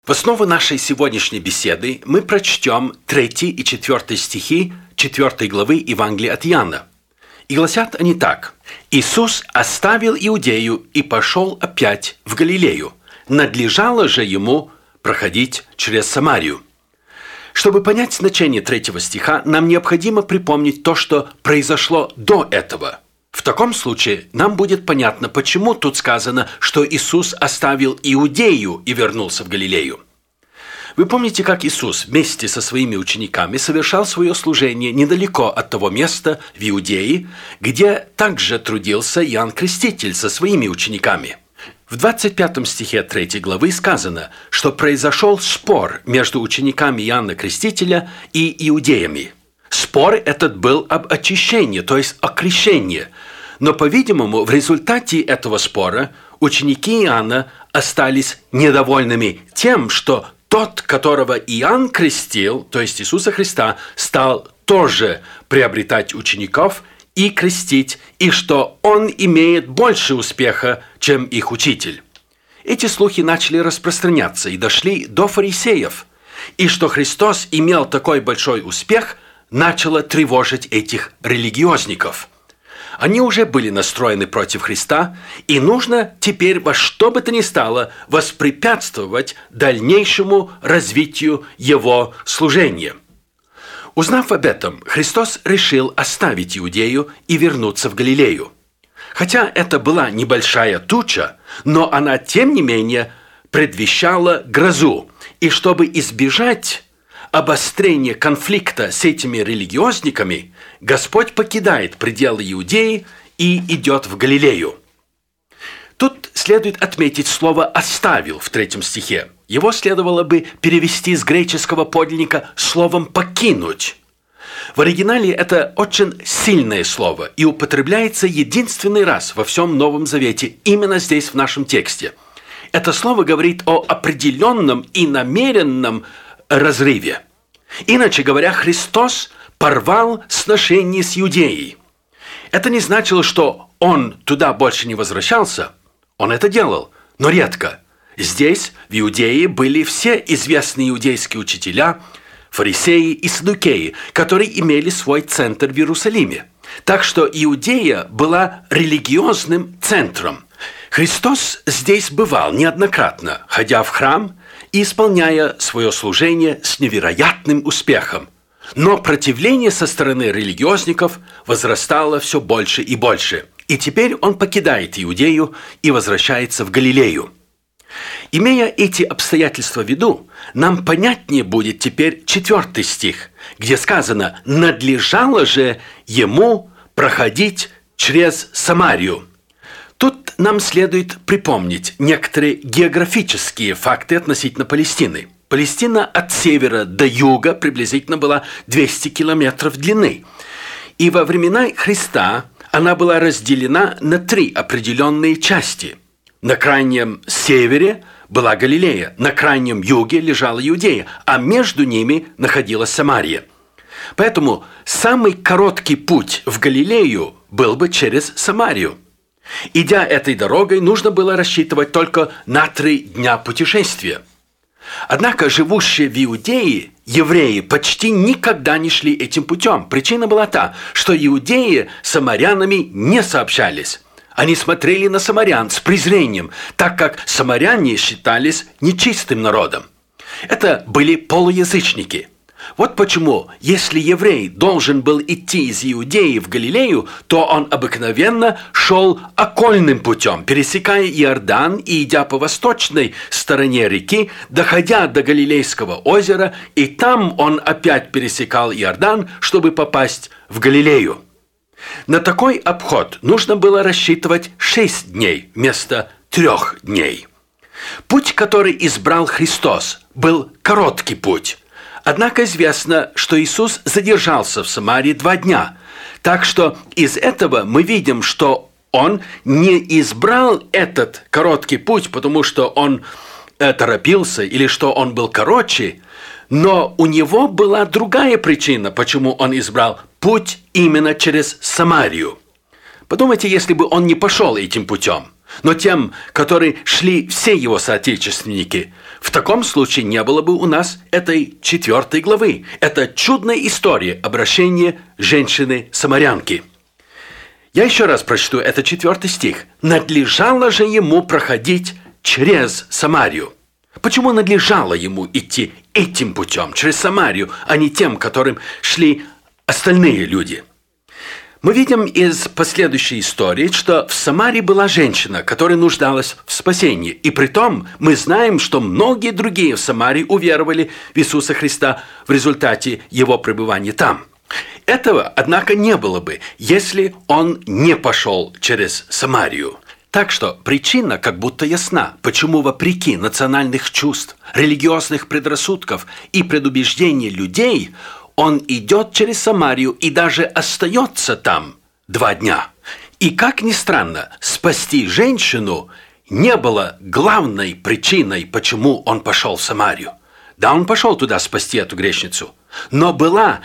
В основу нашей сегодняшней беседы мы прочтем 3 и 4 стихи 4 главы Евангелия от Иоанна. И гласят они так. «Иисус оставил Иудею и пошел опять в Галилею. Надлежало же ему проходить через Самарию». Чтобы понять значение 3 стиха, нам необходимо припомнить то, что произошло до этого. В таком случае нам будет понятно, почему тут сказано, что Иисус оставил Иудею и вернулся в Галилею. Вы помните, как Иисус вместе со своими учениками совершал свое служение недалеко от того места в Иудее, где также трудился Иоанн Креститель со своими учениками. В 25 стихе 3 главы сказано, что произошел спор между учениками Иоанна Крестителя и иудеями. Спор этот был об очищении, то есть о крещении. Но, по-видимому, в результате этого спора ученики Иоанна остались недовольными тем, что тот, которого Иоанн крестил, то есть Иисуса Христа, стал тоже приобретать учеников и крестить, и что он имеет больше успеха, чем их учитель. Эти слухи начали распространяться и дошли до фарисеев. И что Христос имел такой большой успех, начало тревожить этих религиозников. Они уже были настроены против Христа, и нужно теперь во что бы то ни стало воспрепятствовать дальнейшему развитию Его служения. Узнав об этом, Христос решил оставить Иудею и вернуться в Галилею. Хотя это была небольшая туча, но она, тем не менее, предвещала грозу. И чтобы избежать обострения конфликта с этими религиозниками, Господь покидает пределы Иудеи и идет в Галилею. Тут следует отметить слово «оставил» в 3 стихе. Его следовало бы перевести с греческого подлинника словом «покинуть». В оригинале это очень сильное слово и употребляется единственный раз во всем Новом Завете, именно здесь, в нашем тексте. Это слово говорит о определенном и намеренном разрыве. Иначе говоря, Христос порвал сношение с Иудеей. Это не значило, что он туда больше не возвращался. Он это делал, но редко. Здесь, в Иудее, были все известные иудейские учителя, фарисеи и саддукеи, которые имели свой центр в Иерусалиме. Так что Иудея была религиозным центром. Христос здесь бывал неоднократно, ходя в храм и исполняя свое служение с невероятным успехом. Но противление со стороны религиозников возрастало все больше и больше. И теперь он покидает Иудею и возвращается в Галилею. Имея эти обстоятельства в виду, нам понятнее будет теперь 4 стих, где сказано «надлежало же ему проходить через Самарию». Тут нам следует припомнить некоторые географические факты относительно Палестины. Палестина от севера до юга приблизительно была 200 километров длины. И во времена Христа она была разделена на 3 определенные части. На крайнем севере была Галилея, на крайнем юге лежала Иудея, а между ними находилась Самария. Поэтому самый короткий путь в Галилею был бы через Самарию. Идя этой дорогой, нужно было рассчитывать только на 3 дня путешествия. Однако живущие в Иудее евреи почти никогда не шли этим путем. Причина была та, что иудеи с самарянами не сообщались. Они смотрели на самарян с презрением, так как самаряне считались нечистым народом. Это были полуязычники. Вот почему, если еврей должен был идти из Иудеи в Галилею, то он обыкновенно шел окольным путем, пересекая Иордан и идя по восточной стороне реки, доходя до Галилейского озера, и там он опять пересекал Иордан, чтобы попасть в Галилею. На такой обход нужно было рассчитывать 6 дней вместо 3 дней. Путь, который избрал Христос, был короткий путь. Однако известно, что Иисус задержался в Самарии 2 дня. Так что из этого мы видим, что Он не избрал этот короткий путь, потому что Он торопился или что он был короче, но у него была другая причина, почему он избрал путь именно через Самарию. Подумайте, если бы он не пошел этим путем, но тем, которые шли все его соотечественники, В таком случае не было бы у нас этой 4 главы. Это чудная история обращения женщины-самарянки. Я еще раз прочту, это 4 стих. «Надлежало же ему проходить через Самарию». Почему надлежало ему идти этим путем, через Самарию, а не тем, которым шли остальные люди? Мы видим из последующей истории, что в Самарии была женщина, которая нуждалась в спасении. И притом мы знаем, что многие другие в Самарии уверовали в Иисуса Христа в результате его пребывания там. Этого, однако, не было бы, если он не пошел через Самарию. Так что причина как будто ясна, почему вопреки национальных чувств, религиозных предрассудков и предубеждений людей он идет через Самарию и даже остается там 2 дня. И, как ни странно, спасти женщину не было главной причиной, почему он пошел в Самарию. Да, он пошел туда спасти эту грешницу, но была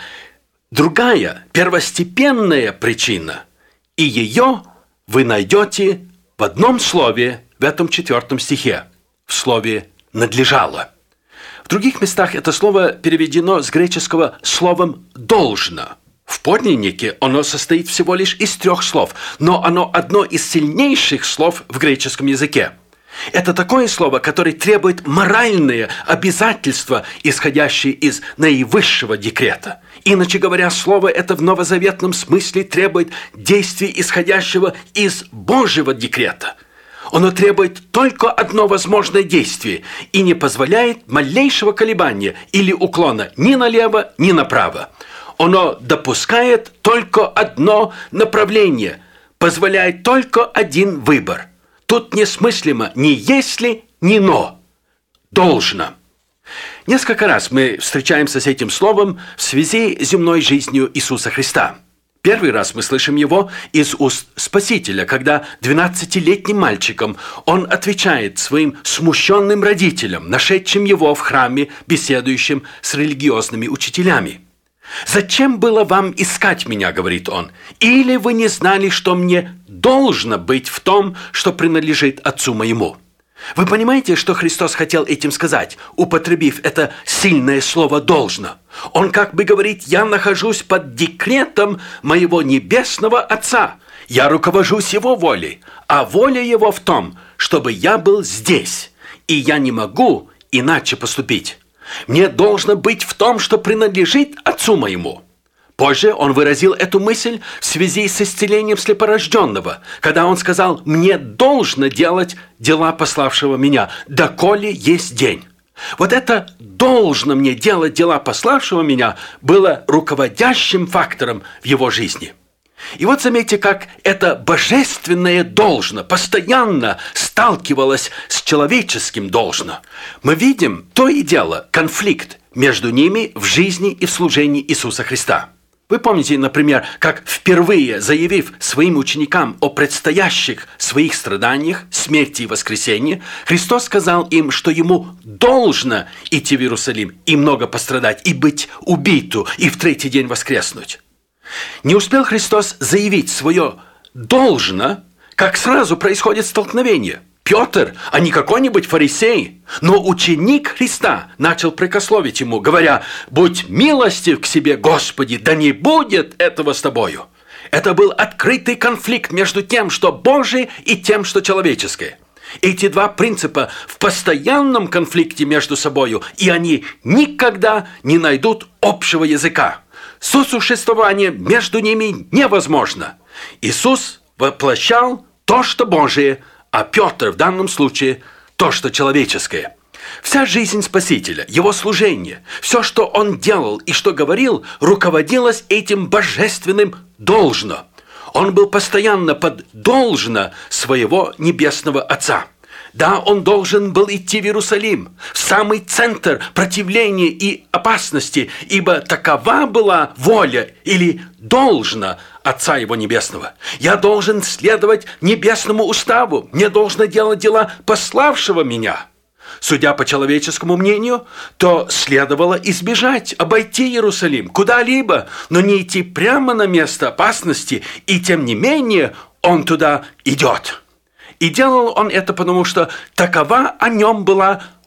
другая, первостепенная причина, и ее вы найдете в одном слове в этом 4 стихе, в слове «надлежало». В других местах это слово переведено с греческого словом «должно». В подлиннике оно состоит всего лишь из 3 слов, но оно одно из сильнейших слов в греческом языке. Это такое слово, которое требует моральные обязательства, исходящие из наивысшего декрета. Иначе говоря, слово это в новозаветном смысле требует действий, исходящего из Божьего декрета. Оно требует только одно возможное действие и не позволяет малейшего колебания или уклона ни налево, ни направо. Оно допускает только одно направление, позволяет только один выбор. Тут несмыслимо ни «если», ни «но». Должно. Несколько раз мы встречаемся с этим словом в связи с земной жизнью Иисуса Христа. Первый раз мы слышим его из уст Спасителя, когда 12-летним мальчиком он отвечает своим смущенным родителям, нашедшим его в храме, беседующим с религиозными учителями. «Зачем было вам искать меня, — говорит он, — или вы не знали, что мне должно быть в том, что принадлежит Отцу моему?» Вы понимаете, что Христос хотел этим сказать, употребив это сильное слово «должно»? Он как бы говорит: «Я нахожусь под декретом моего небесного Отца. Я руковожусь Его волей, а воля Его в том, чтобы я был здесь, и я не могу иначе поступить. Мне должно быть в том, что принадлежит Отцу моему». Позже он выразил эту мысль в связи с исцелением слепорожденного, когда он сказал: «Мне должно делать дела пославшего меня, доколе есть день». Вот это «должно мне делать дела пославшего меня» было руководящим фактором в его жизни. И вот заметьте, как это божественное «должно» постоянно сталкивалось с человеческим «должно». Мы видим то и дело конфликт между ними в жизни и в служении Иисуса Христа. Вы помните, например, как впервые заявив своим ученикам о предстоящих своих страданиях, смерти и воскресении, Христос сказал им, что ему должно идти в Иерусалим и много пострадать, и быть убиту, и в 3-й день воскреснуть. Не успел Христос заявить свое «должно», как сразу происходит столкновение. Петр, а не какой-нибудь фарисей, но ученик Христа начал прикословить ему, говоря: «Будь милостив к себе, Господи, да не будет этого с тобою». Это был открытый конфликт между тем, что Божие, и тем, что человеческое. Эти 2 принципа в постоянном конфликте между собою, и они никогда не найдут общего языка. Сосуществование между ними невозможно. Иисус воплощал то, что Божие, а Петр в данном случае то, что человеческое. Вся жизнь Спасителя, его служение, все, что он делал и что говорил, руководилось этим божественным «должно». Он был постоянно под «должно» своего небесного Отца. Да, он должен был идти в Иерусалим, в самый центр противления и опасности, ибо такова была воля или должно Отца Его Небесного. Я должен следовать небесному уставу, мне должно делать дела пославшего меня. Судя по человеческому мнению, то следовало избежать, обойти Иерусалим куда-либо, но не идти прямо на место опасности, и тем не менее он туда идет. И делал он это потому, что такова о нем была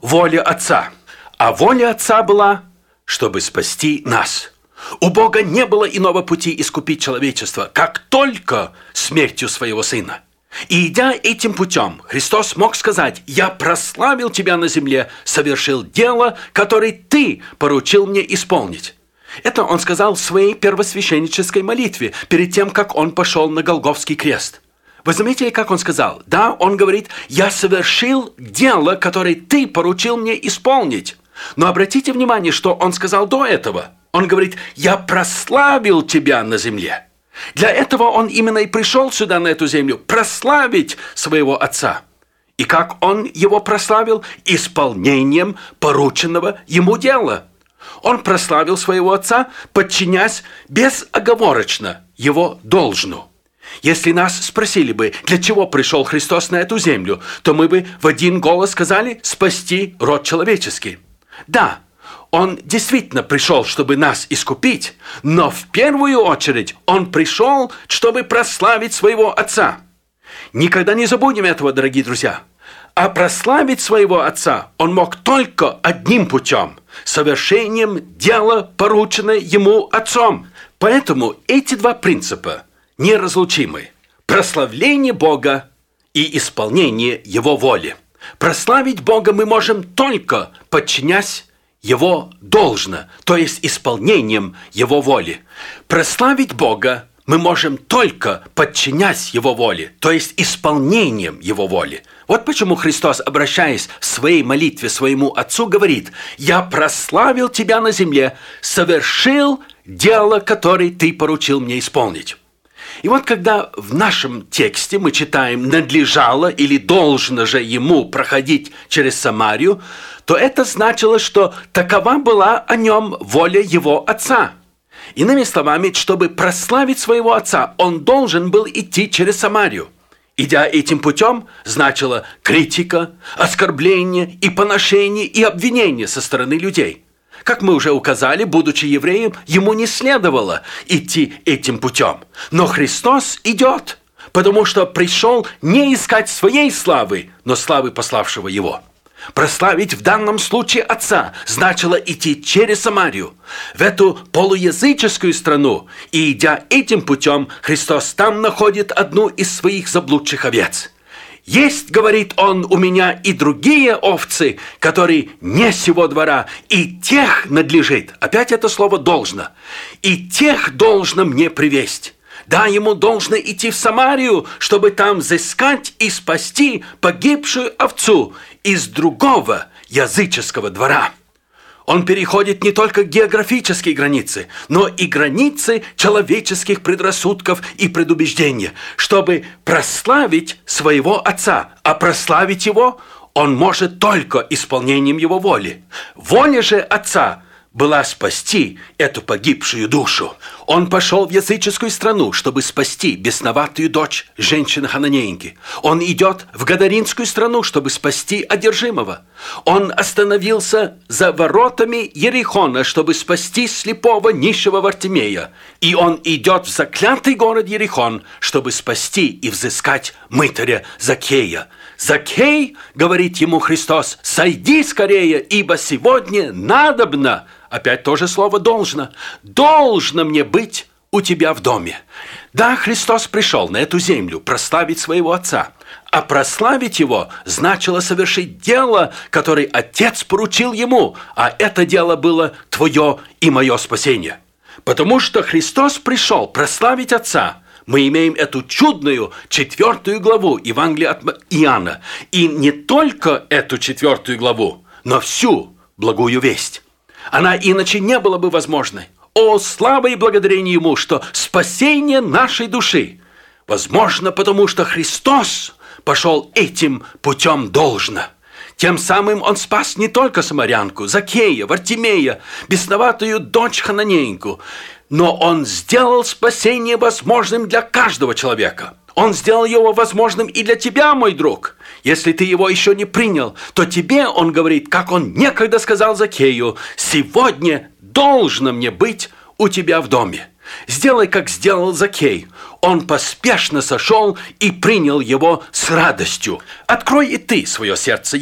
воля Отца. А воля Отца была, чтобы спасти нас. У Бога не было иного пути искупить человечество, как только смертью своего Сына. И идя этим путем, Христос мог сказать: «Я прославил Тебя на земле, совершил дело, которое Ты поручил мне исполнить». Это Он сказал в своей первосвященнической молитве, перед тем, как Он пошел на Голгофский крест. Вы заметили, как Он сказал? Да, Он говорит: «Я совершил дело, которое Ты поручил мне исполнить». Но обратите внимание, что Он сказал до этого. Он говорит: «Я прославил Тебя на земле». Для этого Он именно и пришел сюда, на эту землю, прославить своего Отца. И как Он его прославил? Исполнением порученного Ему дела. Он прославил своего Отца, подчиняясь безоговорочно Его должну. Если нас спросили бы, для чего пришел Христос на эту землю, то мы бы в один голос сказали: спасти род человеческий. Да, Он действительно пришел, чтобы нас искупить, но в первую очередь Он пришел, чтобы прославить своего Отца. Никогда не забудем этого, дорогие друзья. А прославить своего Отца Он мог только одним путем – совершением дела, порученное Ему Отцом. Поэтому эти два принципа неразлучимы – прославление Бога и исполнение Его воли. Прославить Бога мы можем только подчинясь Его должно, то есть исполнением Его воли. Прославить Бога мы можем только подчинясь Его воле, то есть исполнением Его воли. Вот почему Христос, обращаясь в своей молитве своему Отцу, говорит: «Я прославил Тебя на земле, совершил дело, которое Ты поручил мне исполнить». И вот когда в нашем тексте мы читаем «надлежало» или «должно же Ему проходить через Самарию», то это значило, что такова была о Нем воля Его Отца. Иными словами, чтобы прославить своего Отца, Он должен был идти через Самарию. Идя этим путем, значило критика, оскорбление и поношение и обвинение со стороны людей. Как мы уже указали, будучи евреем, ему не следовало идти этим путем. Но Христос идет, потому что пришел не искать своей славы, но славы пославшего Его. Прославить в данном случае Отца значило идти через Самарию, в эту полуязыческую страну, и, идя этим путем, Христос там находит одну из своих заблудших овец. «Есть, — говорит Он, — у меня и другие овцы, которые не сего двора, и тех надлежит». Опять это слово «должно». «И тех должно мне привесть». Да, ему должно идти в Самарию, чтобы там взыскать и спасти погибшую овцу из другого языческого двора. Он переходит не только географические границы, но и границы человеческих предрассудков и предубеждений, чтобы прославить своего Отца. А прославить Его он может только исполнением Его воли. Воля же Отца была спасти эту погибшую душу. Он пошел в языческую страну, чтобы спасти бесноватую дочь женщины-хананеенки. Он идет в Гадаринскую страну, чтобы спасти одержимого. Он остановился за воротами Ерихона, чтобы спасти слепого нищего Вартимея. И он идет в заклятый город Ерихон, чтобы спасти и взыскать мытаря Закея. «Закей, — говорит ему Христос, — сойди скорее, ибо сегодня надобно». Опять то же слово «должно». «Должно мне быть у тебя в доме». Да, Христос пришел на эту землю прославить своего Отца, а прославить Его значило совершить дело, которое Отец поручил Ему, а это дело было твое и мое спасение. Потому что Христос пришел прославить Отца, мы имеем эту чудную 4 главу Евангелия от Иоанна. И не только эту 4 главу, но всю благую весть. Она иначе не была бы возможной. О, слава и благодарение Ему, что спасение нашей души возможно, потому что Христос пошел этим путем должно. Тем самым Он спас не только самарянку, Закея, Вартимея, бесноватую дочь хананеенку, но Он сделал спасение возможным для каждого человека. Он сделал его возможным и для тебя, мой друг. Если ты его еще не принял, то тебе он говорит, как он некогда сказал Закею: «Сегодня должно мне быть у тебя в доме». Сделай, как сделал Закей. Он поспешно сошел и принял его с радостью. Открой и ты свое сердце ему.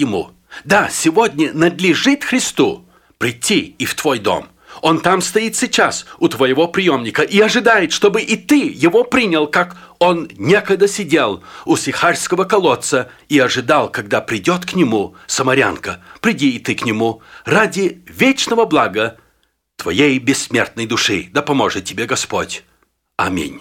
Да, сегодня надлежит Христу прийти и в твой дом. Он там стоит сейчас у твоего приемника и ожидает, чтобы и ты его принял, как он некогда сидел у Сихарского колодца и ожидал, когда придет к нему самарянка. Приди и ты к нему ради вечного блага твоей бессмертной души. Да поможет тебе Господь. Аминь.